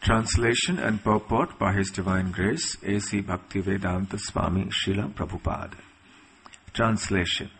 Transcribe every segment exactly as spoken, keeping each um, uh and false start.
Translation and purport by His Divine Grace, A C Bhaktivedanta Swami Srila Prabhupada. Translation.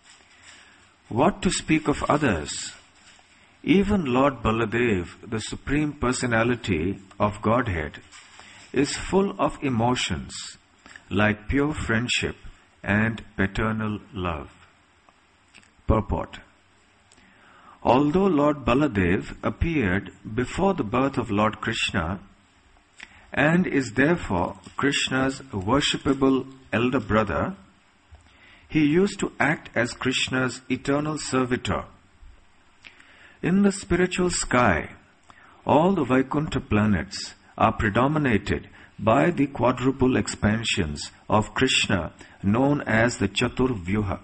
What to speak of others? Even Lord Baladev, the Supreme Personality of Godhead, is full of emotions like pure friendship and paternal love. Purport. Although Lord Baladev appeared before the birth of Lord Krishna and is therefore Krishna's worshipable elder brother, he used to act as Krishna's eternal servitor. In the spiritual sky, all the Vaikuntha planets are predominated by the quadruple expansions of Krishna known as the Chaturvyuha.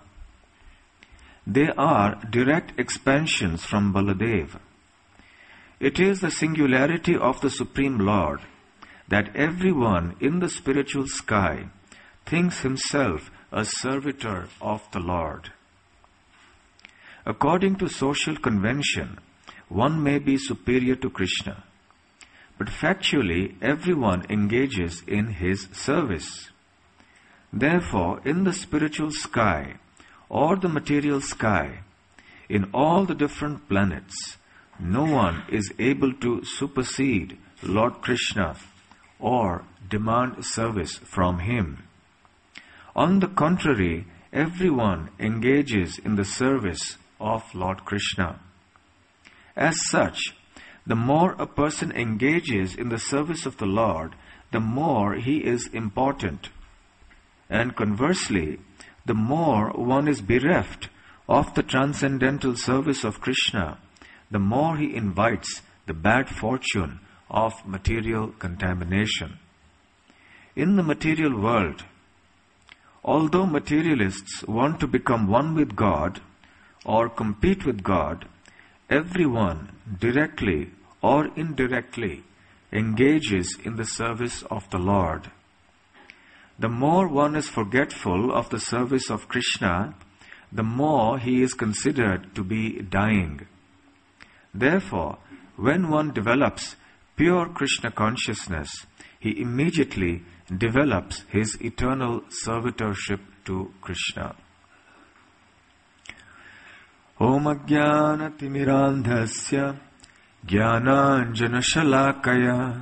They are direct expansions from Baladev. It is the singularity of the Supreme Lord that everyone in the spiritual sky thinks himself a servitor of the Lord. According to social convention, one may be superior to Krishna, but factually everyone engages in his service. Therefore, in the spiritual sky, or the material sky, in all the different planets, no one is able to supersede Lord Krishna or demand service from him. On the contrary, everyone engages in the service of Lord Krishna. As such, the more a person engages in the service of the Lord, the more he is important. And conversely, the more one is bereft of the transcendental service of Krishna, the more he invites the bad fortune of material contamination. In the material world, although materialists want to become one with God or compete with God, everyone, directly or indirectly, engages in the service of the Lord. The more one is forgetful of the service of Krishna, the more he is considered to be dying. Therefore, when one develops pure Krishna consciousness, he immediately develops his eternal servitorship to Krishna. Om Ajnana Timirandhasya Jnananjana Shalakaya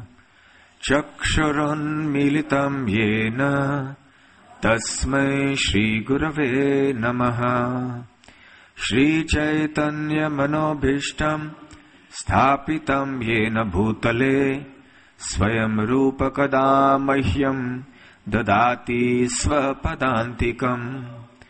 Chakshurun Militam Yena Tasmai Shri Gurave Namaha Shri Chaitanya Manobhishtam Sthapitam Yena Bhutale Swayam Rupa Kada Mahyam Dadati Swapadantikam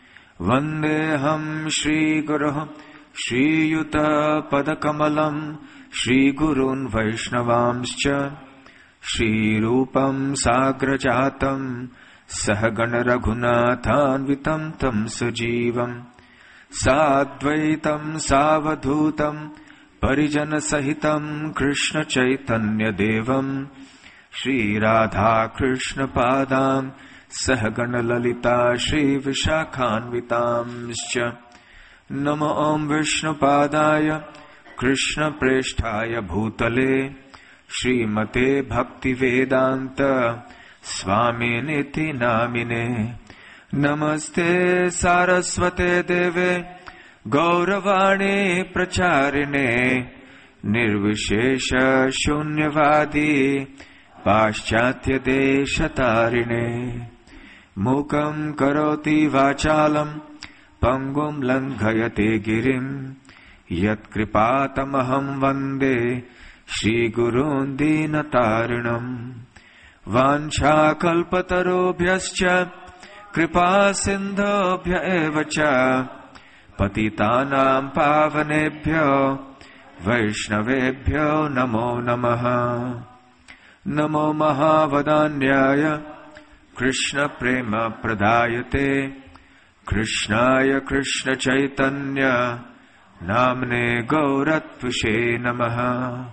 Vandeham Shri Guruham Shri Yuta Padakamalam Shri Gurun Vaishnavamscha Shri Rupam Sagrajatam Sahagana Raghunathanvitam Tam Sajivam Sadvaitam Savadhutam Parijana Sahitam Krishna Chaitanya Devam Shri Radha Krishna Padam Sahagana Lalita Shri Vishakhanvitamscha Nama Om Vishnu Padaya Krishna Presthaya Bhutale Srimate Bhaktivedanta Swami Niti Namine Namaste Saraswate Deve Gauravani Pracharine Nirvishesha Shunyavadi Paschatya Deshatarine Mukam Karoti Vachalam Pangum Langhayate Girim Yat Kripatamaham Vande Shri Gurun Dinatarinam Vancha Kalpatarobhyascha Kripa Sindhobhya Evacha Patitanam Pavanebhyo Vaishnavebhyo Namo Namaha Namo Mahavadanyaya Krishna Prema Pradayate Krishnaya Krishna Chaitanya Namne Gauratvushe Namaha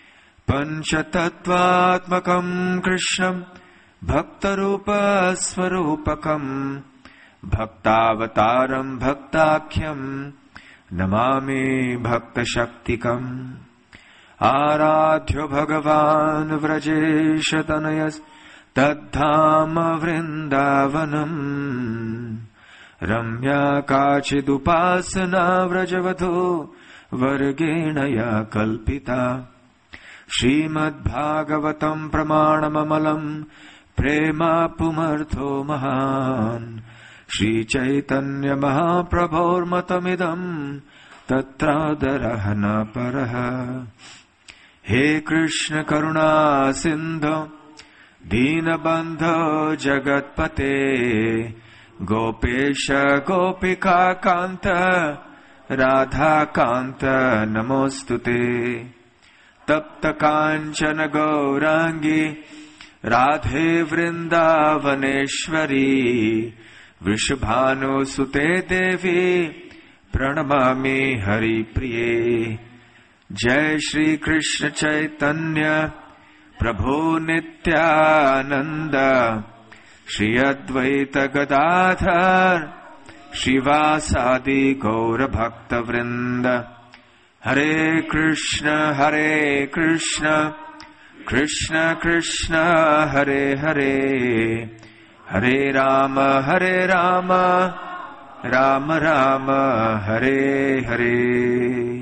Panchatattvatmakam Krishnam Bhaktarupa Swarupakam Bhaktavataram Bhaktakhyam Namami Bhakta Shaktikam Aradhyo Bhagavan Vrajesha Tanayas Tadhama Vrindavanam Ramya Kachidupasana Vrajavadho Vargenaya Kalpita Srimad Bhagavatam Pramanamamalam Prema Pumartho Mahan Shri Chaitanya Mahaprabhor Matamidam Tatradarahana Paraha He Krishna Karuna Sindhu Dinabandho Jagatpate Gopesha Gopika Kanta Radha Kanta Namostute Tapta Kanchana Gaurangi Radhe Vrindavaneshwari Vrishabhanu Sute Devi Pranamami Hari Priye Jai Shri Krishna Chaitanya Prabhu Nityananda Shri Advaita Gadadhar Shivasadi Gaura Bhakta Vrinda Hare Krishna Hare Krishna Krishna Krishna Hare Hare Hare Rama Hare Rama Rama Rama Hare Hare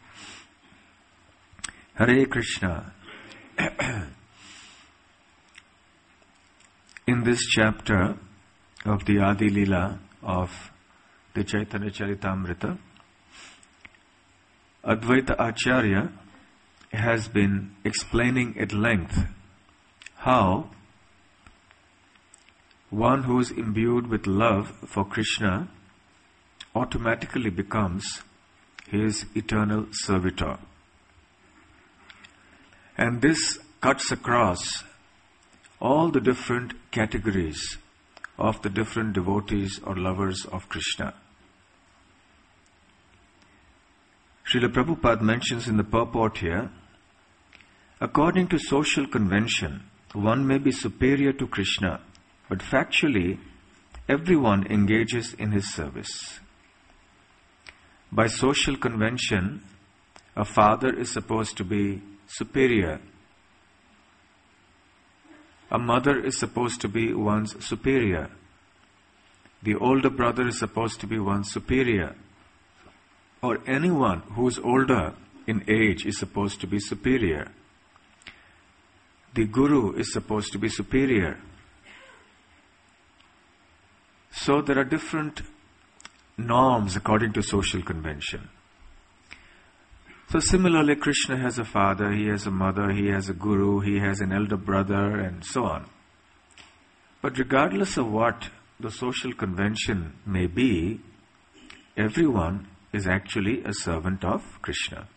Hare Krishna. In this chapter of the Adi Leela of the Chaitanya Charitamrita, Advaita Acharya has been explaining at length how one who is imbued with love for Krishna automatically becomes his eternal servitor. And this cuts across all the different categories of the different devotees or lovers of Krishna. Srila Prabhupada mentions in the purport here, according to social convention, one may be superior to Krishna, but factually, everyone engages in his service. By social convention, a father is supposed to be superior. A mother is supposed to be one's superior. The older brother is supposed to be one's superior. Or anyone who is older in age is supposed to be superior. The guru is supposed to be superior. So there are different norms according to social convention. So similarly, Krishna has a father, he has a mother, he has a guru, he has an elder brother, and so on. But regardless of what the social convention may be, everyone is actually a servant of Krishna.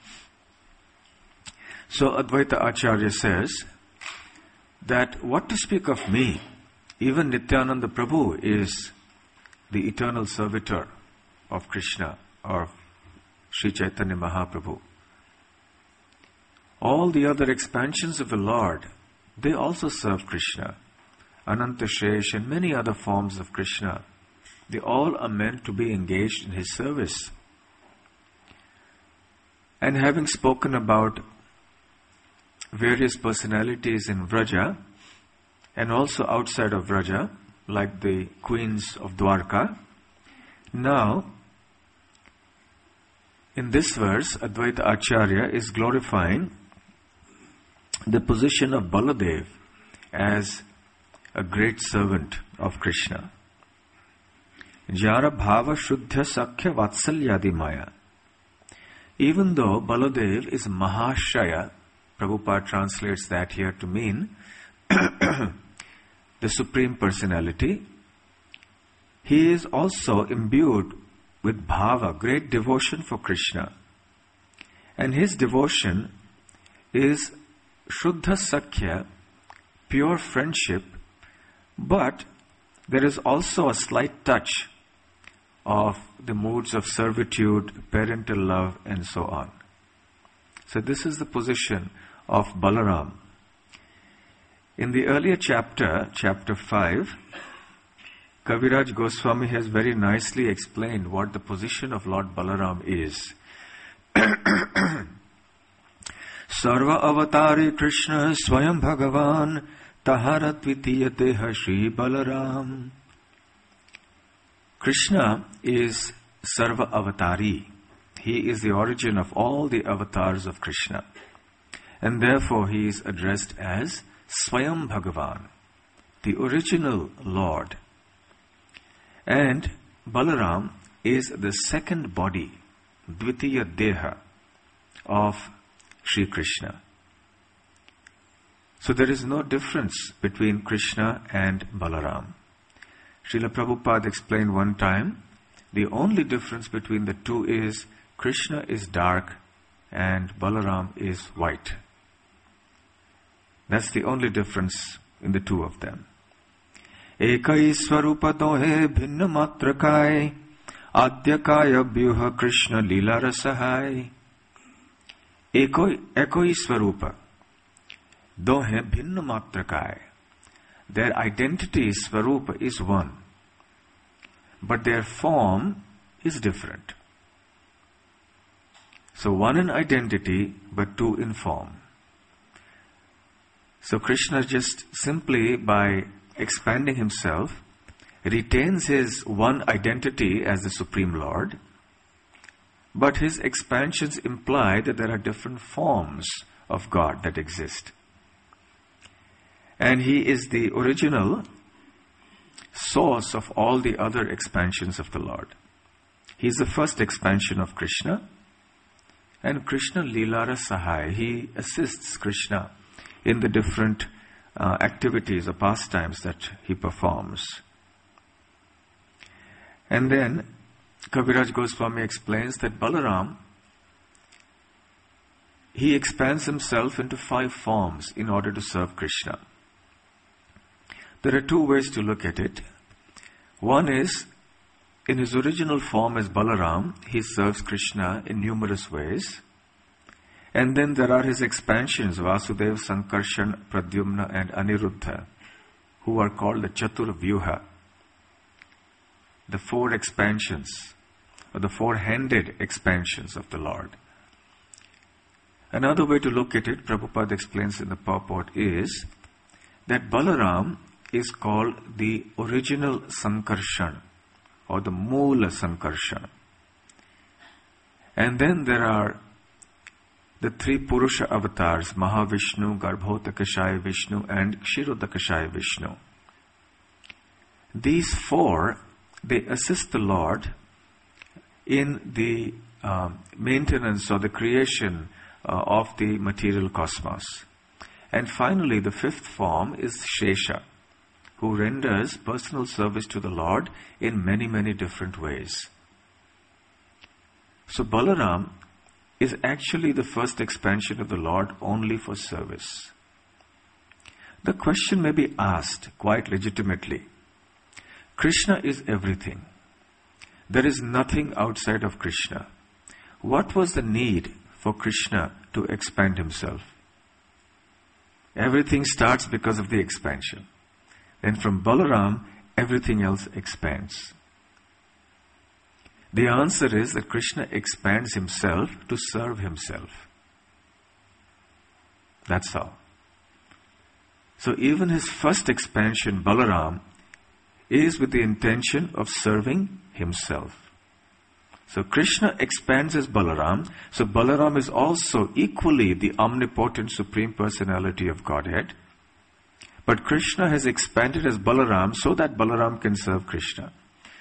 So Advaita Acharya says that what to speak of me, even Nityananda Prabhu is the eternal servitor of Krishna or Sri Chaitanya Mahaprabhu. All the other expansions of the Lord, they also serve Krishna. Ananta Shesh and many other forms of Krishna, they all are meant to be engaged in His service. And having spoken about various personalities in Vraja and also outside of Vraja, like the queens of Dwarka, now in this verse, Advaita Acharya is glorifying the position of Baladev as a great servant of Krishna. Jara bhava shuddha sakhya vatsalyadi maya. Even though Baladev is Mahashaya, Prabhupada translates that here to mean the Supreme Personality, he is also imbued with bhava, great devotion for Krishna. And his devotion is Shuddha Sakhya, pure friendship, but there is also a slight touch of the moods of servitude, parental love, and so on. So this is the position of Balaram. In the earlier chapter, chapter five, Kaviraj Goswami has very nicely explained what the position of Lord Balaram is. Sarva avatari Krishna Swayam Bhagavan Tahara Tvitiya Deha Shri Balaram. Krishna is Sarva Avatari. He is the origin of all the avatars of Krishna. And therefore he is addressed as Swayam Bhagavan, the original Lord. And Balaram is the second body, Dvitiya Deha, of Sri Krishna. So there is no difference between Krishna and Balaram. Srila Prabhupada explained one time, the only difference between the two is Krishna is dark and Balaram is white. That's the only difference in the two of them. Ekai swarupa dohe bhinna matrakai adyakaya vyuha Krishna lila rasahai. Ekoi ekoi swarupa dohe bhinna matrakai. Their identity, swarupa, is one, but their form is different. So one in identity, but two in form. So Krishna just simply by expanding himself retains his one identity as the Supreme Lord, but his expansions imply that there are different forms of God that exist. And he is the original source of all the other expansions of the Lord. He is the first expansion of Krishna, and Krishna Leela Sahai. He assists Krishna in the different uh, activities or pastimes that he performs. And then Kaviraj Goswami explains that Balaram, he expands himself into five forms in order to serve Krishna. There are two ways to look at it. One is, in his original form as Balaram, he serves Krishna in numerous ways. And then there are his expansions, Vasudeva, Sankarshan, Pradyumna and Aniruddha, who are called the Chatur Vyuha, the four expansions, or the four-handed expansions of the Lord. Another way to look at it, Prabhupada explains in the purport, is that Balaram is called the original Sankarshan, or the Moola Sankarshan. And then there are the three Purusha avatars, Mahavishnu, Garbhodakashaya Vishnu and Kshirodakashaya Vishnu. These four, they assist the Lord in the um, maintenance or the creation uh, of the material cosmos. And finally, the fifth form is Shesha, who renders personal service to the Lord in many, many different ways. So Balaram is actually the first expansion of the Lord only for service. The question may be asked quite legitimately. Krishna is everything. There is nothing outside of Krishna. What was the need for Krishna to expand himself? Everything starts because of the expansion. Then from Balaram, everything else expands. The answer is that Krishna expands himself to serve himself. That's all. So even his first expansion, Balaram, is with the intention of serving himself. So Krishna expands as Balaram. So Balaram is also equally the omnipotent Supreme Personality of Godhead. But Krishna has expanded as Balaram so that Balaram can serve Krishna.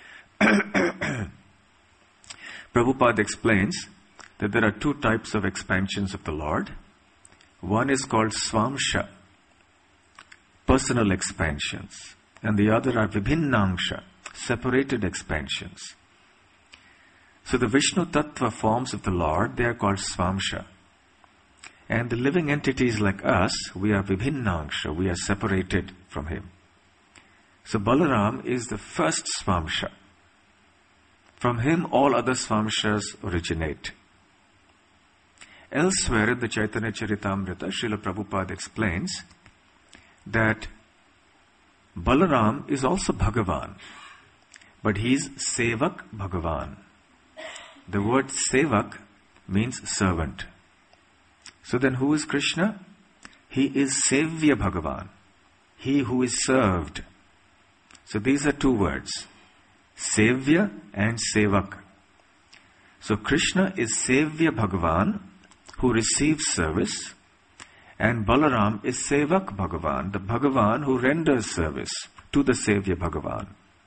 Prabhupada explains that there are two types of expansions of the Lord. One is called Swamsha, personal expansions, and the other are Vibhinnangsha, separated expansions. So the Vishnu Tattva forms of the Lord, they are called Swamsha. And the living entities like us, we are Vibhinnangsha, we are separated from him. So Balaram is the first Swamsha. From him all other Swamshas originate. Elsewhere in the Chaitanya Charitamrita, Srila Prabhupada explains that Balaram is also Bhagavan, but he is Sevak Bhagavan. The word Sevak means servant. So then who is Krishna? He is Sevya Bhagavan. He who is served. So these are two words. Sevya and Sevak. So Krishna is Sevya Bhagavan, who receives service, and Balaram is Sevak Bhagavan, the Bhagavan who renders service to the Sevya Bhagavan.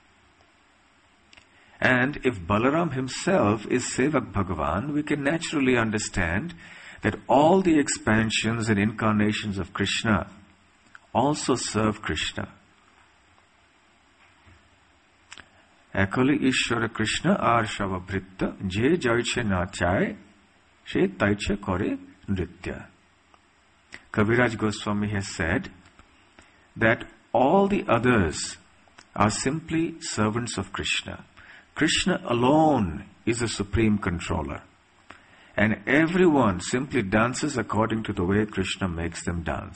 And if Balaram himself is Sevak Bhagavan, we can naturally understand that all the expansions and incarnations of Krishna also serve Krishna. Ekali Ishwara Krishna ar Shavabhritta je jaiche nachay she taiche kore nritya. Kaviraj Goswami has said that all the others are simply servants of Krishna. Krishna alone is the supreme controller. And everyone simply dances according to the way Krishna makes them dance.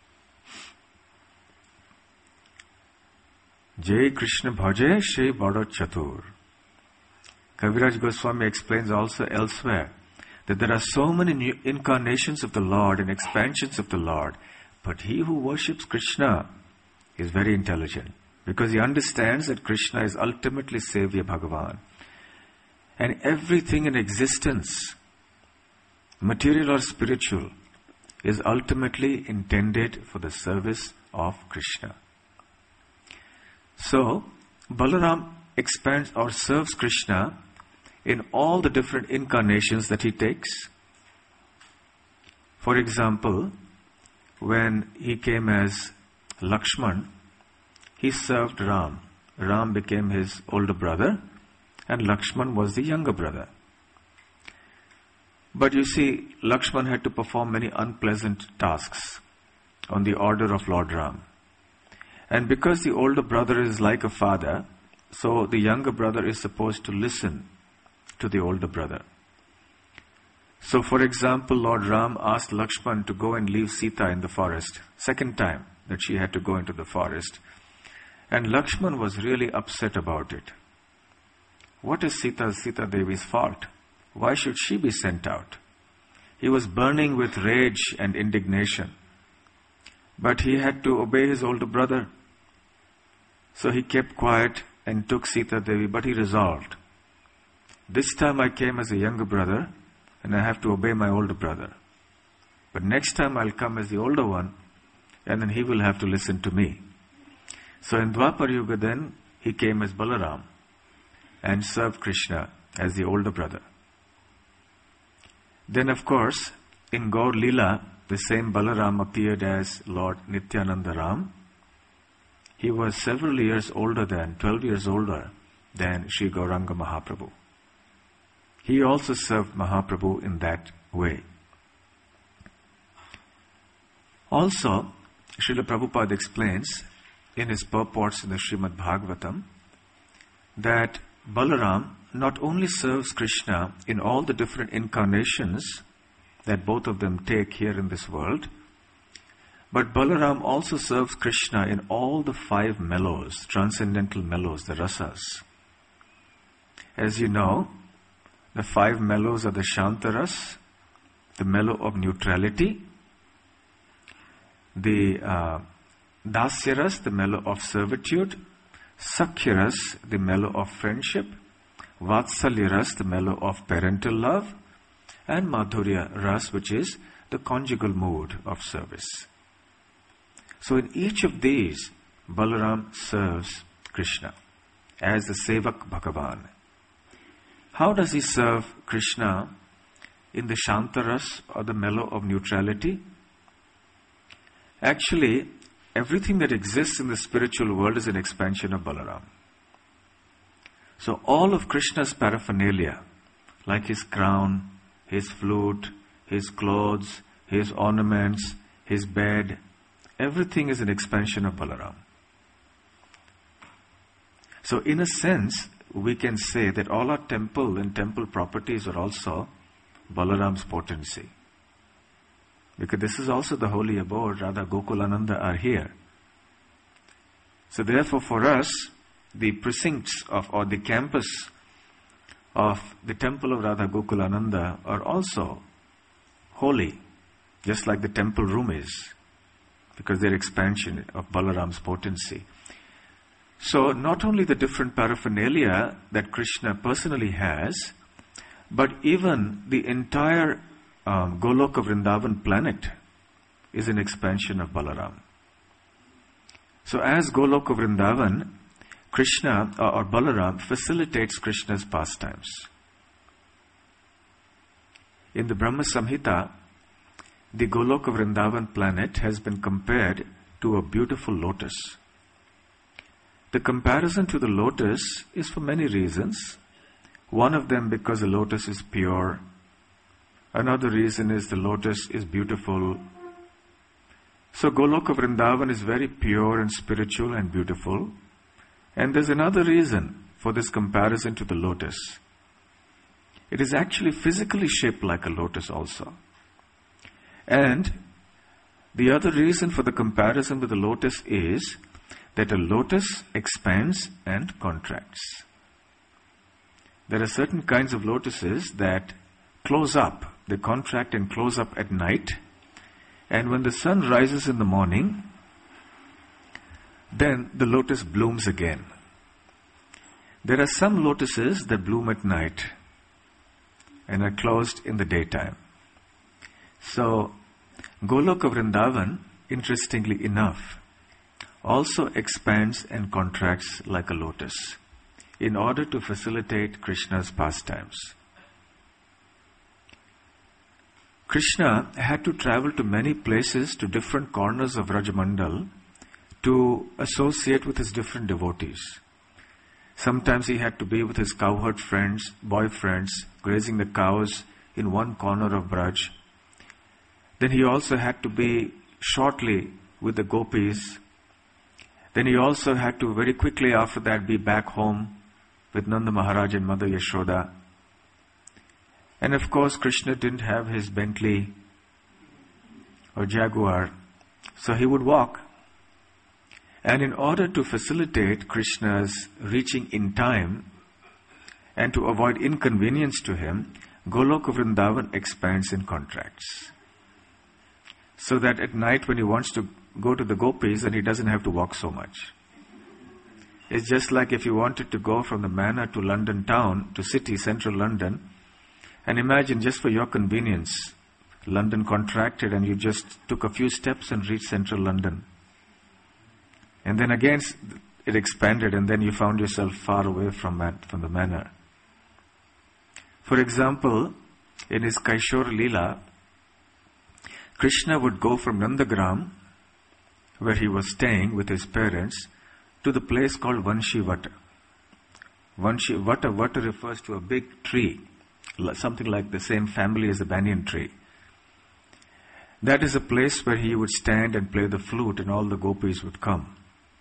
Jai Krishna Bhaje Shri Bado Chatur. Kaviraj Goswami explains also elsewhere that there are so many new incarnations of the Lord and expansions of the Lord, but he who worships Krishna is very intelligent because he understands that Krishna is ultimately Sevya Bhagavan. And everything in existence, material or spiritual, is ultimately intended for the service of Krishna. So, Balaram expands or serves Krishna in all the different incarnations that he takes. For example, when he came as Lakshman, he served Ram. Ram became his older brother, and Lakshman was the younger brother. But you see, Lakshman had to perform many unpleasant tasks on the order of Lord Ram. And because the older brother is like a father, so the younger brother is supposed to listen to the older brother. So for example, Lord Ram asked Lakshman to go and leave Sita in the forest. Second time that she had to go into the forest. And Lakshman was really upset about it. What is Sita, Sita Devi's fault? Why should she be sent out? He was burning with rage and indignation. But he had to obey his older brother. So he kept quiet and took Sita Devi, but he resolved, this time I came as a younger brother and I have to obey my older brother. But next time I'll come as the older one and then he will have to listen to me. So in Dwapar Yuga then, he came as Balaram and served Krishna as the older brother. Then of course, in Gaur Leela, the same Balaram appeared as Lord Nityananda Ram. He was several years older than, twelve years older than Sri Gauranga Mahaprabhu. He also served Mahaprabhu in that way. Also, Srila Prabhupada explains in his purports in the Srimad Bhagavatam that Balaram not only serves Krishna in all the different incarnations that both of them take here in this world, but Balaram also serves Krishna in all the five mellows, transcendental mellows, the rasas. As you know, the five mellows are the Shantaras, the mellow of neutrality, the uh, Dasyaras, the mellow of servitude, Sakhyaras, the mellow of friendship, Vatsalyaras, the mellow of parental love, and Madhurya Ras, which is the conjugal mood of service. So in each of these, Balaram serves Krishna as the Sevak Bhagavan. How does he serve Krishna in the Shantaras or the mellow of neutrality? Actually, everything that exists in the spiritual world is an expansion of Balaram. So all of Krishna's paraphernalia, like his crown, his flute, his clothes, his ornaments, his bed, everything is an expansion of Balaram. So in a sense, we can say that all our temple and temple properties are also Balaram's potency. Because this is also the holy abode, Radha Gokulananda are here. So therefore for us, the precincts of or the campus of the temple of Radha Gokulananda are also holy just like the temple room is, because they're expansion of Balaram's potency. So not only the different paraphernalia that Krishna personally has, but even the entire um, Goloka Vrindavan planet is an expansion of Balaram. So as Goloka Vrindavan, Krishna or, or Balaram facilitates Krishna's pastimes. In the Brahma Samhita, the Goloka Vrindavan planet has been compared to a beautiful lotus. The comparison to the lotus is for many reasons. One of them because the lotus is pure. Another reason is the lotus is beautiful. So Goloka Vrindavan is very pure and spiritual and beautiful. And there's another reason for this comparison to the lotus. It is actually physically shaped like a lotus also. And the other reason for the comparison with the lotus is that a lotus expands and contracts. There are certain kinds of lotuses that close up, they contract and close up at night, and when the sun rises in the morning, then the lotus blooms again. There are some lotuses that bloom at night and are closed in the daytime. So, Goloka Vrindavan, interestingly enough, also expands and contracts like a lotus in order to facilitate Krishna's pastimes. Krishna had to travel to many places, to different corners of Rajamandal, to associate with his different devotees. Sometimes he had to be with his cowherd friends, boyfriends, grazing the cows in one corner of Braj. Then he also had to be shortly with the gopis. Then he also had to very quickly after that be back home with Nanda Maharaj and Mother Yashoda. And of course Krishna didn't have his Bentley or Jaguar, so he would walk. And in order to facilitate Krishna's reaching in time and to avoid inconvenience to him, Goloka Vrindavan expands and contracts. So that at night when he wants to go to the gopis, and he doesn't have to walk so much. It's just like if you wanted to go from the manor to London town, to city, central London, and imagine just for your convenience, London contracted and you just took a few steps and reached central London. And then again it expanded and then you found yourself far away from, that, from the manor. For example, in his Kaishora Leela, Krishna would go from Nandagram, where he was staying with his parents, to the place called Vanshi Vata. Vanshi Vata, Vata refers to a big tree, something like the same family as the banyan tree. That is a place where he would stand and play the flute and all the gopis would come.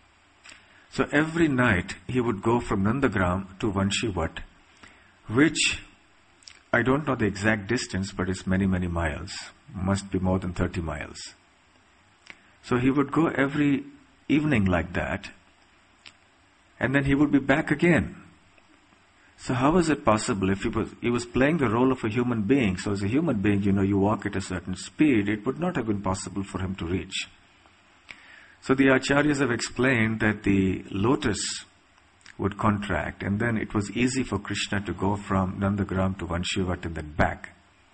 So every night he would go from Nandagram to Vanshi Vata, which I don't know the exact distance, but it's many, many miles. Must be more than thirty miles. So he would go every evening like that, and then he would be back again. So how is it possible? If he was, he was playing the role of a human being, so as a human being, you know, you walk at a certain speed, it would not have been possible for him to reach. So the Acharyas have explained that the lotus would contract, and then it was easy for Krishna to go from Nandagram to Vanshi Vata and then back.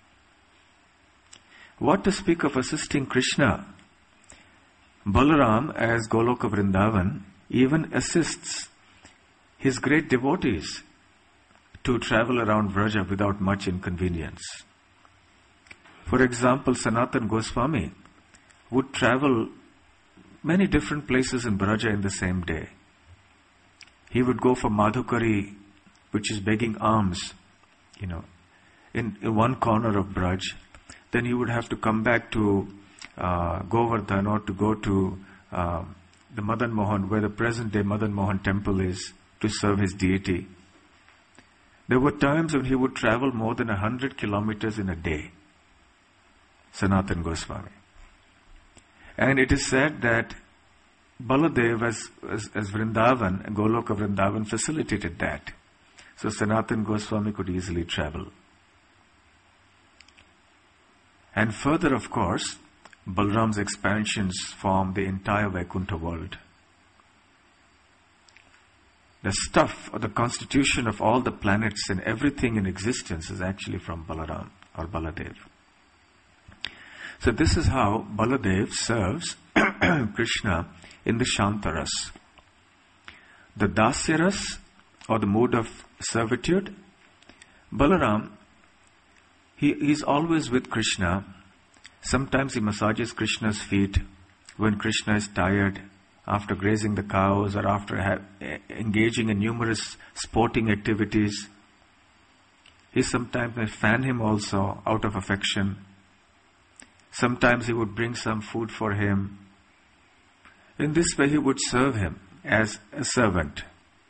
What to speak of assisting Krishna? Balaram, as Goloka Vrindavan, even assists his great devotees to travel around Vraja without much inconvenience. For example, Sanatan Goswami would travel many different places in Vraja in the same day. He would go for Madhukari, which is begging alms, you know, in, in one corner of Braj. Then he would have to come back to uh, Govardhan or to go to uh, the Madan Mohan, where the present day Madan Mohan temple is, to serve his deity. There were times when he would travel more than a hundred kilometers in a day, Sanatan Goswami. And it is said that Baladev as, as, as Vrindavan, Goloka Vrindavan facilitated that. So Sanatan Goswami could easily travel. And further, of course, Balaram's expansions form the entire Vaikuntha world. The stuff or the constitution of all the planets and everything in existence is actually from Balaram or Baladev. So this is how Baladev serves Krishna in the Shantaras. The Dasyaras, or the mood of servitude, Balaram, he is always with Krishna. Sometimes he massages Krishna's feet when Krishna is tired, after grazing the cows or after ha- engaging in numerous sporting activities. He sometimes may fan him also out of affection. Sometimes he would bring some food for him. In this way he would serve him as a servant.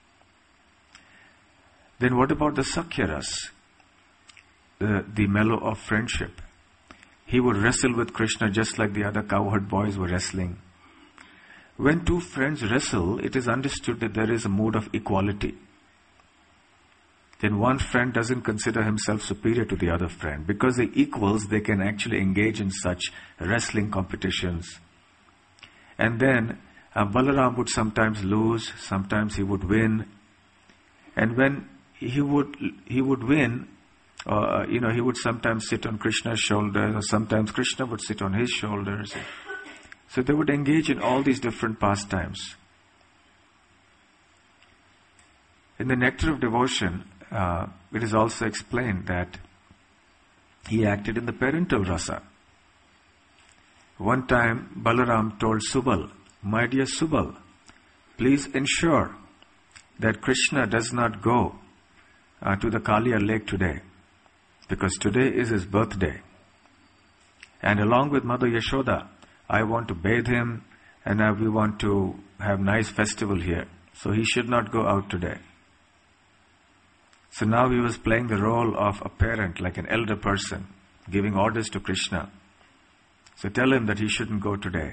Then what about the Sakyaras, the, the mellow of friendship? He would wrestle with Krishna just like the other cowherd boys were wrestling. When two friends wrestle, it is understood that there is a mood of equality. Then one friend doesn't consider himself superior to the other friend. Because they're equals, they can actually engage in such wrestling competitions. And then uh, Balaram would sometimes lose, sometimes he would win. And when he would he would win, uh, you know, he would sometimes sit on Krishna's shoulders, or sometimes Krishna would sit on his shoulders. So they would engage in all these different pastimes. In the Nectar of Devotion, uh, it is also explained that he acted in the parental rasa. One time, Balaram told Subal, "My dear Subal, please ensure that Krishna does not go uh, to the Kaliya lake today, because today is his birthday. And along with Mother Yashoda, I want to bathe him, and uh, we want to have nice festival here. So he should not go out today." So now he was playing the role of a parent, like an elder person, giving orders to Krishna. So tell him that he shouldn't go today.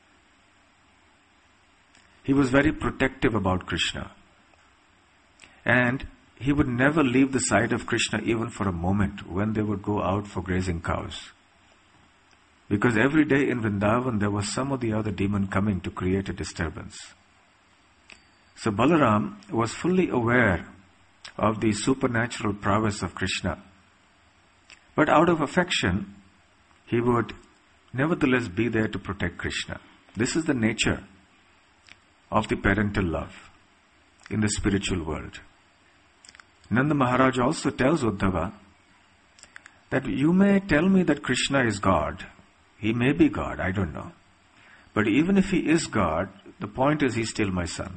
He was very protective about Krishna. And he would never leave the side of Krishna even for a moment when they would go out for grazing cows. Because every day in Vrindavan there was some or the other demon coming to create a disturbance. So Balaram was fully aware of the supernatural prowess of Krishna. But out of affection, he would nevertheless be there to protect Krishna. This is the nature of the parental love in the spiritual world. Nanda Maharaj also tells Uddhava that you may tell me that Krishna is God. He may be God, I don't know. But even if he is God, the point is he's still my son.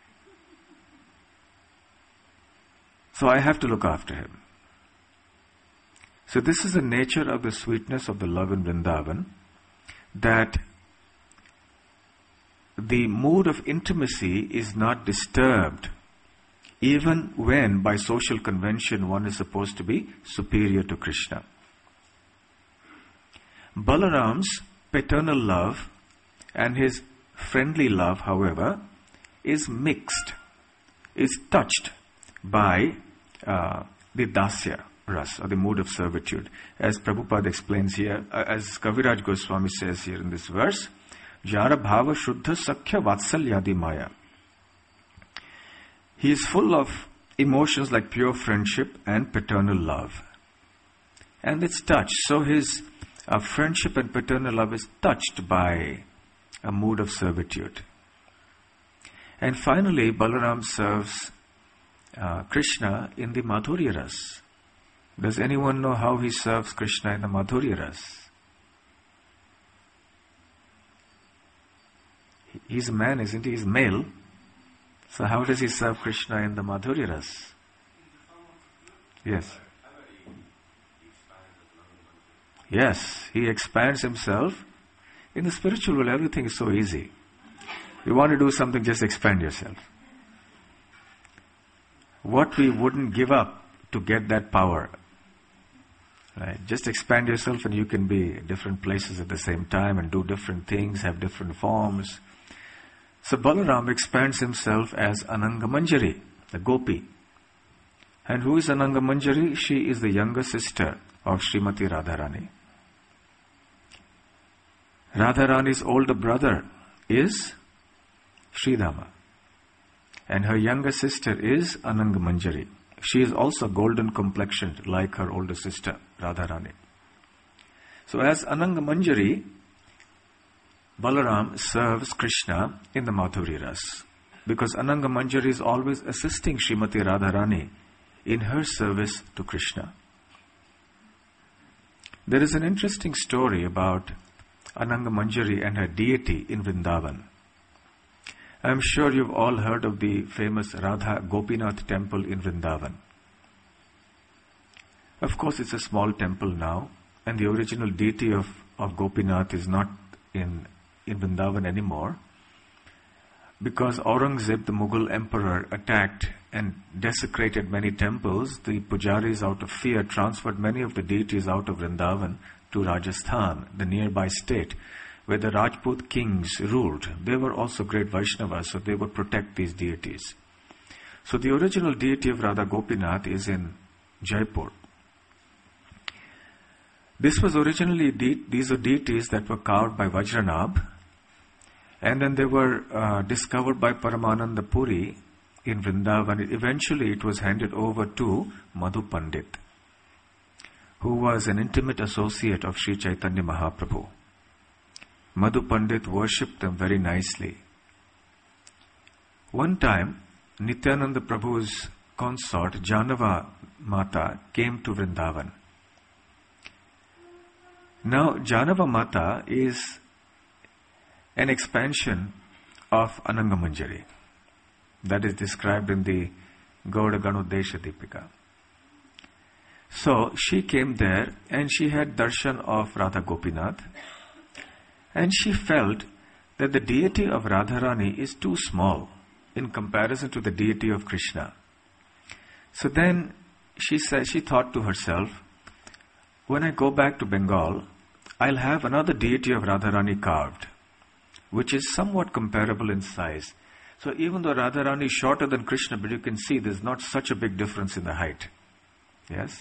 So I have to look after him. So this is the nature of the sweetness of the love in Vrindavan, that the mood of intimacy is not disturbed, even when by social convention one is supposed to be superior to Krishna. Balaram's paternal love and his friendly love, however, is mixed, is touched by uh, the dasya ras, or the mood of servitude. As Prabhupada explains here, uh, as Kaviraj Goswami says here in this verse, Jara bhava shuddha sakhya vatsalyadi maya. He is full of emotions like pure friendship and paternal love. And it's touched. So his uh, friendship and paternal love is touched by a mood of servitude. And finally, Balaram serves uh, Krishna in the Madhurya Ras. Does anyone know how he serves Krishna in the Madhurya Ras? He's a man, isn't he? He's male. So how does he serve Krishna in the Madhurya Ras? Yes. Yes, he expands himself. In the spiritual world, everything is so easy. You want to do something, just expand yourself. What we wouldn't give up to get that power. Right? Just expand yourself and you can be at different places at the same time and do different things, have different forms. So Balaram expands himself as Ananga Manjari, the Gopi. And who is Ananga Manjari? She is the younger sister of Srimati Radharani. Radharani's older brother is Sridhama. And her younger sister is Ananga Manjari. She is also golden complexioned like her older sister, Radharani. So as Ananga Manjari, Balaram serves Krishna in the Madhuri Ras. Because Ananga Manjari is always assisting Srimati Radharani in her service to Krishna. There is an interesting story about Ananga Manjari and her deity in Vrindavan. I am sure you've all heard of the famous Radha Gopinath temple in Vrindavan. Of course, it's a small temple now, and the original deity of, of Gopinath is not in, in Vrindavan anymore, because Aurangzeb, the Mughal emperor, attacked and desecrated many temples. The pujaris, out of fear, transferred many of the deities out of Vrindavan to Rajasthan, the nearby state, where the Rajput kings ruled. They were also great Vaishnavas, so they would protect these deities. So the original deity of Radha Gopinath is in Jaipur. This was originally, de- these are deities that were carved by Vajranabh, and then they were uh, discovered by Paramananda Puri in Vrindavan. Eventually it was handed over to Madhu Pandit, who was an intimate associate of Sri Chaitanya Mahaprabhu. Madhu Pandit worshipped them very nicely. One time, Nityananda Prabhu's consort, Janava Mata, came to Vrindavan. Now, Janava Mata is an expansion of Ananga Manjari. That is described in the Gauda Ganodesha Deepika. So, she came there and she had darshan of Radha Gopinath. And she felt that the deity of Radharani is too small in comparison to the deity of Krishna. So then she said, she thought to herself, when I go back to Bengal, I'll have another deity of Radharani carved, which is somewhat comparable in size. So even though Radharani is shorter than Krishna, but you can see there's not such a big difference in the height. Yes?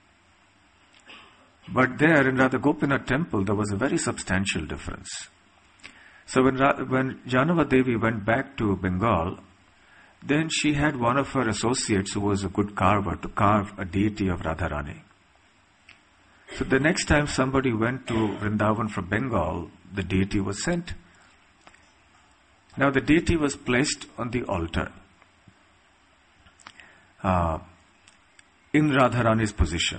But there in Radha Gopinath temple, there was a very substantial difference. So when, Ra- when Janava Devi went back to Bengal, then she had one of her associates who was a good carver to carve a deity of Radharani. So the next time somebody went to Vrindavan from Bengal, the deity was sent. Now the deity was placed on the altar uh, in Radharani's position.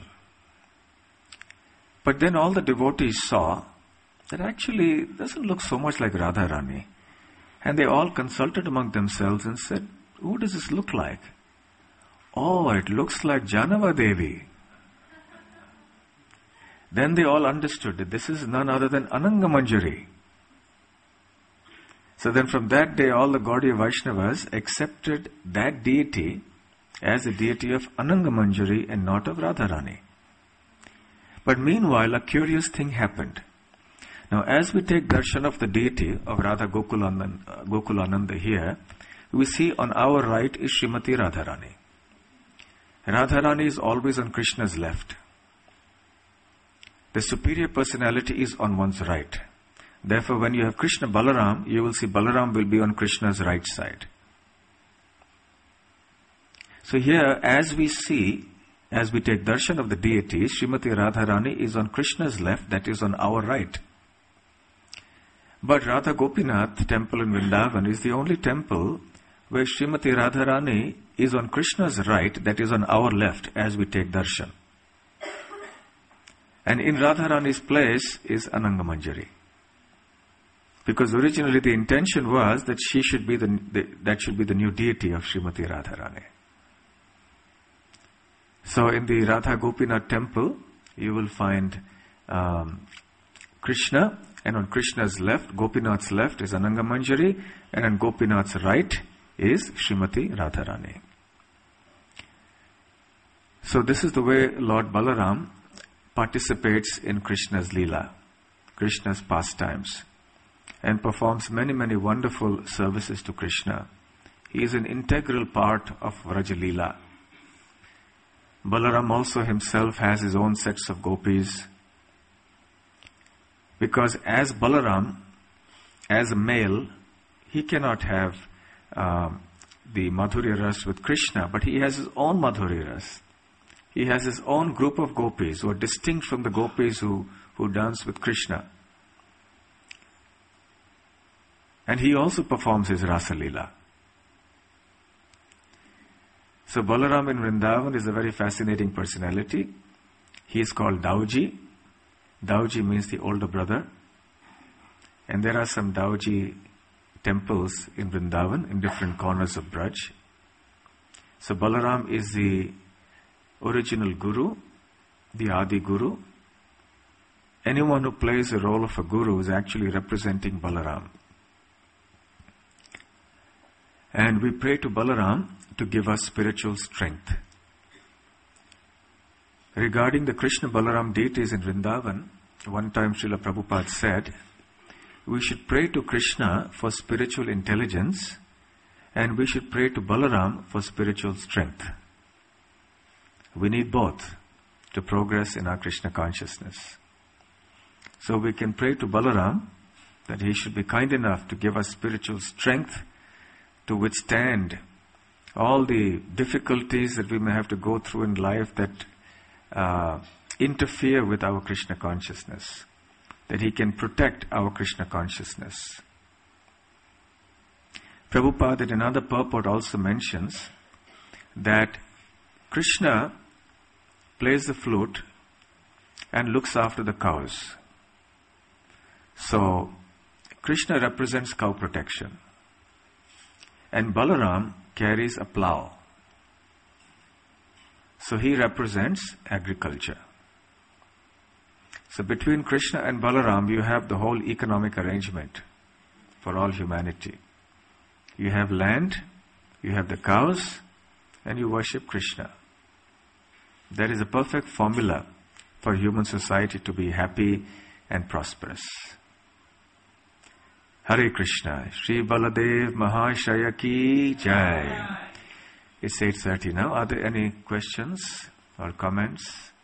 But then all the devotees saw that actually it doesn't look so much like Radharani. And they all consulted among themselves and said, who does this look like? Oh, it looks like Janava Devi. Then they all understood that this is none other than Ananga Manjari. So then from that day all the Gaudiya Vaishnavas accepted that deity as a deity of Ananga Manjari and not of Radharani. But meanwhile, a curious thing happened. Now, as we take darshan of the deity of Radha Gokulananda, Gokulananda here, we see on our right is Srimati Radharani. Radharani is always on Krishna's left. The superior personality is on one's right. Therefore, when you have Krishna Balaram, you will see Balaram will be on Krishna's right side. So here, as we see, as we take darshan of the deity, Srimati Radharani is on Krishna's left, that is on our right. But Radha Gopinath temple in Vrindavan is the only temple where Srimati Radharani is on Krishna's right, that is on our left, as we take darshan. And in Radharani's place is Ananga Manjari. Because originally the intention was that she should be the, the that should be the new deity of Srimati Radharani. So in the Radha Gopinath temple, you will find um, Krishna, and on Krishna's left, Gopinath's left is Ananga Manjari, and on Gopinath's right is Srimati Radharani. So this is the way Lord Balaram participates in Krishna's Leela, Krishna's pastimes, and performs many, many wonderful services to Krishna. He is an integral part of Vraja Leela. Balaram also himself has his own sets of gopis. Because as Balaram, as a male, he cannot have um, the Madhurya Ras with Krishna, but he has his own Madhurya Ras. He has his own group of gopis who are distinct from the gopis who, who dance with Krishna. And he also performs his Rasa Leela. So Balaram in Vrindavan is a very fascinating personality. He is called Dauji. Dauji means the older brother. And there are some Dauji temples in Vrindavan in different corners of Braj. So Balaram is the original guru, the Adi Guru. Anyone who plays the role of a guru is actually representing Balaram. And we pray to Balaram to give us spiritual strength. Regarding the Krishna Balaram deities in Vrindavan, one time Srila Prabhupada said, we should pray to Krishna for spiritual intelligence and we should pray to Balaram for spiritual strength. We need both to progress in our Krishna consciousness. So we can pray to Balaram that he should be kind enough to give us spiritual strength to withstand all the difficulties that we may have to go through in life that uh, interfere with our Krishna consciousness, that he can protect our Krishna consciousness. Prabhupada in another purport also mentions that Krishna plays the flute and looks after the cows. So, Krishna represents cow protection. And Balaram carries a plow. So he represents agriculture. So between Krishna and Balaram, you have the whole economic arrangement for all humanity. You have land, you have the cows, and you worship Krishna. That is a perfect formula for human society to be happy and prosperous. Hare Krishna. Shri Baladev Mahashaya Ki Jai. It's eight thirty now. Are there any questions or comments?